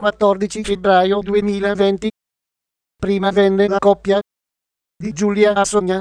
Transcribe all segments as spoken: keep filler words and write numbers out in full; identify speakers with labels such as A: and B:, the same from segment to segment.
A: quattordici febbraio duemilaventi. Prima venne la coppia di Giulia a Sonia.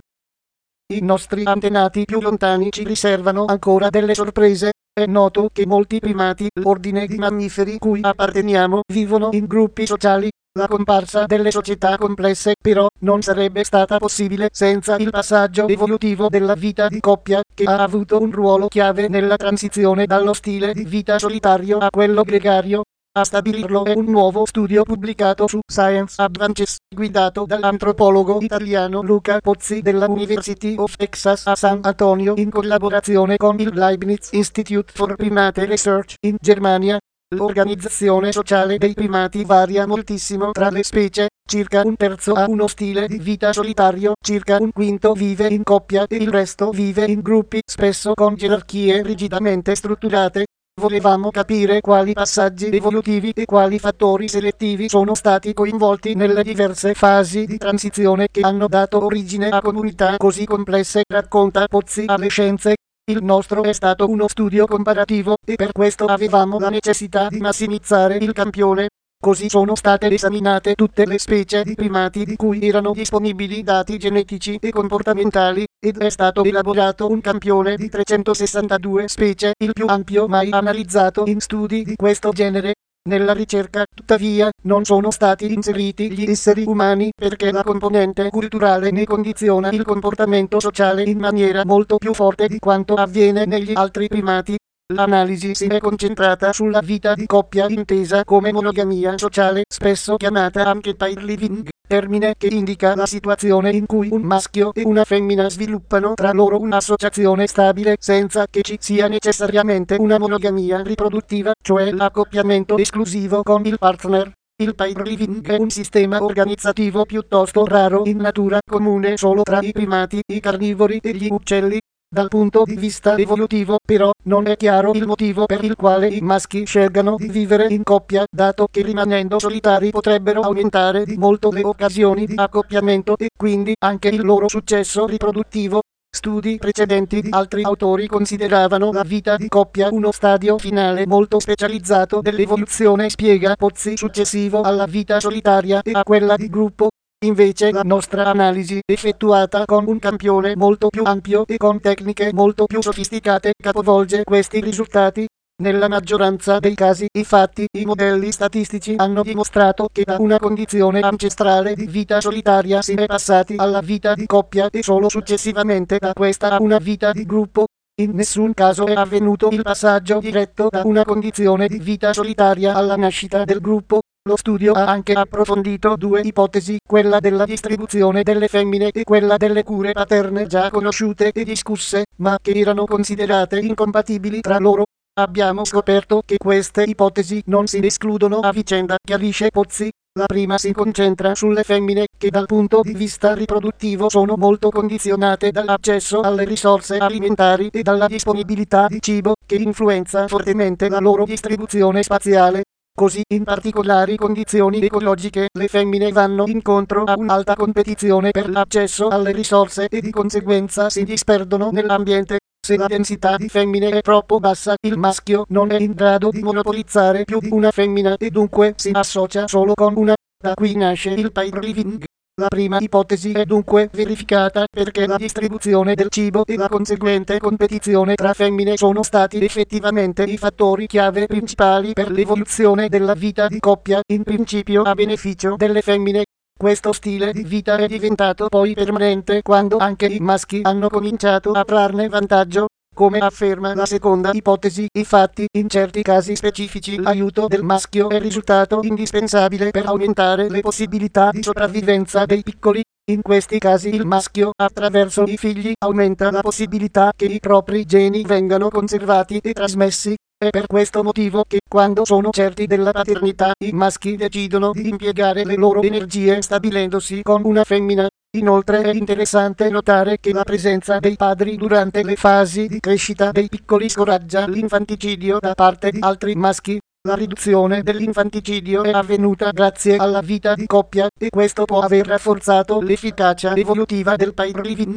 A: I nostri antenati più lontani ci riservano ancora delle sorprese. È noto che molti primati, l'ordine di mammiferi cui apparteniamo, vivono in gruppi sociali. La comparsa delle società complesse, però, non sarebbe stata possibile senza il passaggio evolutivo della vita di coppia, che ha avuto un ruolo chiave nella transizione dallo stile di vita solitario a quello gregario. A stabilirlo è un nuovo studio pubblicato su Science Advances, guidato dall'antropologo italiano Luca Pozzi della University of Texas a San Antonio in collaborazione con il Leibniz Institute for Primate Research in Germania. L'organizzazione sociale dei primati varia moltissimo tra le specie, circa un terzo ha uno stile di vita solitario, circa un quinto vive in coppia e il resto vive in gruppi, spesso con gerarchie rigidamente strutturate. Volevamo capire quali passaggi evolutivi e quali fattori selettivi sono stati coinvolti nelle diverse fasi di transizione che hanno dato origine a comunità così complesse, racconta Pozzi alle Scienze. Il nostro è stato uno studio comparativo, e per questo avevamo la necessità di massimizzare il campione. Così sono state esaminate tutte le specie di primati di cui erano disponibili dati genetici e comportamentali, ed è stato elaborato un campione di trecentosessantadue specie, il più ampio mai analizzato in studi di questo genere. Nella ricerca, tuttavia, non sono stati inseriti gli esseri umani, perché la componente culturale ne condiziona il comportamento sociale in maniera molto più forte di quanto avviene negli altri primati. L'analisi si è concentrata sulla vita di coppia intesa come monogamia sociale, spesso chiamata anche pair living, termine che indica la situazione in cui un maschio e una femmina sviluppano tra loro un'associazione stabile senza che ci sia necessariamente una monogamia riproduttiva, cioè l'accoppiamento esclusivo con il partner. Il pair living è un sistema organizzativo piuttosto raro in natura, comune solo tra i primati, i carnivori e gli uccelli. Dal punto di vista evolutivo, però, non è chiaro il motivo per il quale i maschi scelgano di vivere in coppia, dato che rimanendo solitari potrebbero aumentare di molto le occasioni di accoppiamento e quindi anche il loro successo riproduttivo. Studi precedenti di altri autori consideravano la vita di coppia uno stadio finale molto specializzato dell'evoluzione, spiega Pozzi, successivo alla vita solitaria e a quella di gruppo. Invece la nostra analisi, effettuata con un campione molto più ampio e con tecniche molto più sofisticate, capovolge questi risultati. Nella maggioranza dei casi, infatti, i modelli statistici hanno dimostrato che da una condizione ancestrale di vita solitaria si è passati alla vita di coppia e solo successivamente da questa a una vita di gruppo. In nessun caso è avvenuto il passaggio diretto da una condizione di vita solitaria alla nascita del gruppo. Lo studio ha anche approfondito due ipotesi, quella della distribuzione delle femmine e quella delle cure paterne già conosciute e discusse, ma che erano considerate incompatibili tra loro. Abbiamo scoperto che queste ipotesi non si escludono a vicenda, chiarisce Pozzi. La prima si concentra sulle femmine, che dal punto di vista riproduttivo sono molto condizionate dall'accesso alle risorse alimentari e dalla disponibilità di cibo, che influenza fortemente la loro distribuzione spaziale. Così, in particolari condizioni ecologiche, le femmine vanno incontro a un'alta competizione per l'accesso alle risorse e di conseguenza si disperdono nell'ambiente. Se la densità di femmine è troppo bassa, il maschio non è in grado di monopolizzare più di una femmina e dunque si associa solo con una. Da qui nasce il pair living. La prima ipotesi è dunque verificata perché la distribuzione del cibo e la conseguente competizione tra femmine sono stati effettivamente i fattori chiave principali per l'evoluzione della vita di coppia, in principio a beneficio delle femmine. Questo stile di vita è diventato poi permanente quando anche i maschi hanno cominciato a trarne vantaggio. Come afferma la seconda ipotesi, infatti, in certi casi specifici l'aiuto del maschio è risultato indispensabile per aumentare le possibilità di sopravvivenza dei piccoli. In questi casi il maschio, attraverso i figli, aumenta la possibilità che i propri geni vengano conservati e trasmessi. È per questo motivo che, quando sono certi della paternità, i maschi decidono di impiegare le loro energie stabilendosi con una femmina. Inoltre è interessante notare che la presenza dei padri durante le fasi di crescita dei piccoli scoraggia l'infanticidio da parte di altri maschi. La riduzione dell'infanticidio è avvenuta grazie alla vita di coppia, e questo può aver rafforzato l'efficacia evolutiva del pair living.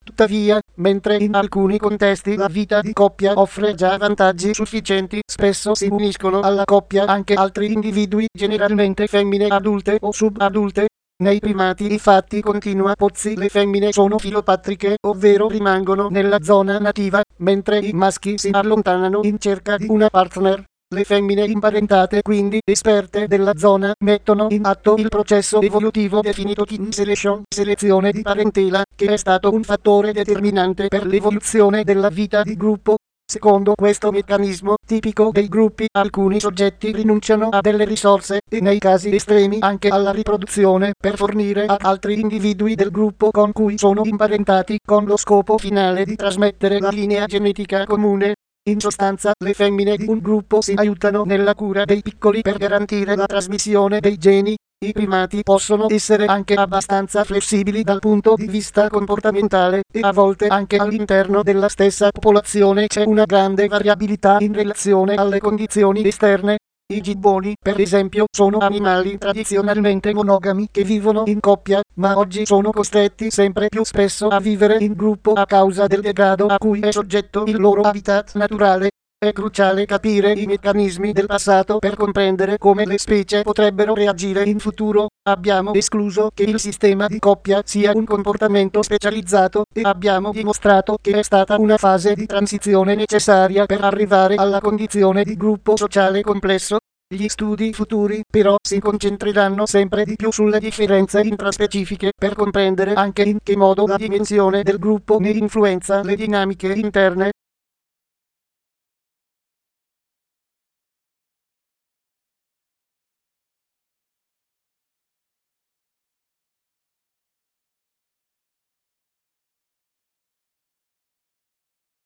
A: Tuttavia, mentre in alcuni contesti la vita di coppia offre già vantaggi sufficienti, spesso si uniscono alla coppia anche altri individui, generalmente femmine adulte o subadulte. Nei primati infatti, continua Pozzi, le femmine sono filopatriche, ovvero rimangono nella zona nativa, mentre i maschi si allontanano in cerca di una partner. Le femmine imparentate, quindi esperte della zona, mettono in atto il processo evolutivo definito kin selection, selezione di parentela, che è stato un fattore determinante per l'evoluzione della vita di gruppo. Secondo questo meccanismo, tipico dei gruppi, alcuni soggetti rinunciano a delle risorse, e nei casi estremi anche alla riproduzione, per fornire ad altri individui del gruppo con cui sono imparentati, con lo scopo finale di trasmettere la linea genetica comune. In sostanza, le femmine di un gruppo si aiutano nella cura dei piccoli per garantire la trasmissione dei geni. I primati possono essere anche abbastanza flessibili dal punto di vista comportamentale, e a volte anche all'interno della stessa popolazione c'è una grande variabilità in relazione alle condizioni esterne. I gibboni, per esempio, sono animali tradizionalmente monogami che vivono in coppia, ma oggi sono costretti sempre più spesso a vivere in gruppo a causa del degrado a cui è soggetto il loro habitat naturale. È cruciale capire i meccanismi del passato per comprendere come le specie potrebbero reagire in futuro. Abbiamo escluso che il sistema di coppia sia un comportamento specializzato, e abbiamo dimostrato che è stata una fase di transizione necessaria per arrivare alla condizione di gruppo sociale complesso. Gli studi futuri, però, si concentreranno sempre di più sulle differenze intraspecifiche, per comprendere anche in che modo la dimensione del gruppo ne influenza le dinamiche interne.